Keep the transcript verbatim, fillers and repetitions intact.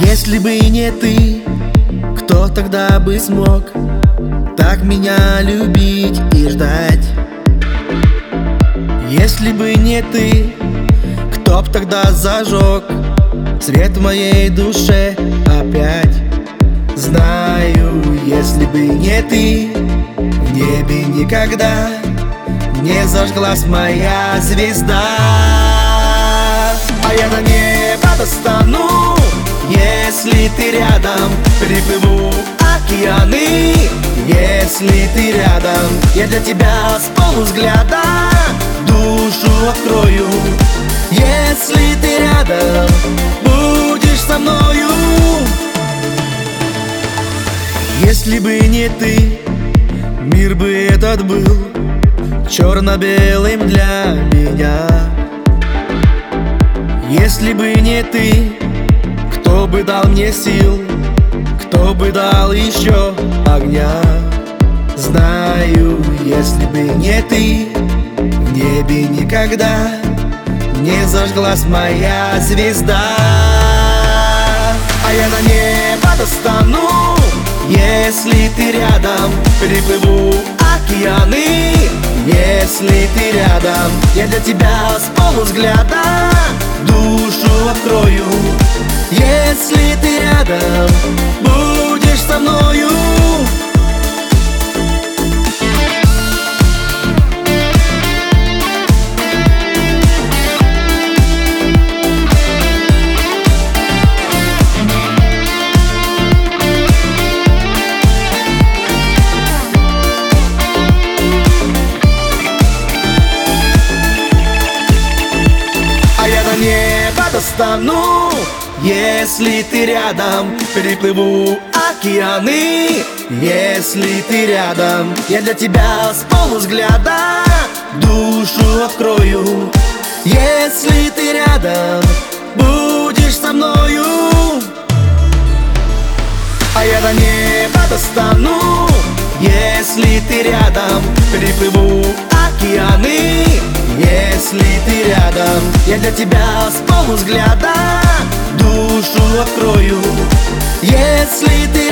Если бы не ты, кто тогда бы смог так меня любить и ждать? Если бы не ты, кто б тогда зажег свет в моей душе опять? Знаю, если бы не ты, в небе никогда не зажглась моя звезда. А я на небо достану, если ты рядом. Приплыву океаны, если ты рядом. Я для тебя с полувзгляда душу открою. Если ты рядом, будешь со мною. Если бы не ты, мир бы этот был черно-белым для меня. Если бы не ты, кто бы дал мне сил, кто бы дал еще огня? Знаю, если бы не ты, в небе никогда не зажглась моя звезда. А я на небо достану, если ты рядом. Приплыву океаны, если ты рядом. Я для тебя с полувзгляда душу открою. Если ты рядом, будешь со мною. Небо достану, если ты рядом. Переплыву океаны, если ты рядом. Я для тебя с полувзгляда душу открою. Если ты рядом, будешь со мною. А я до неба достану, если ты рядом. Переплыву океаны, если ты рядом. Я для тебя с полувзгляда душу открою. Если ты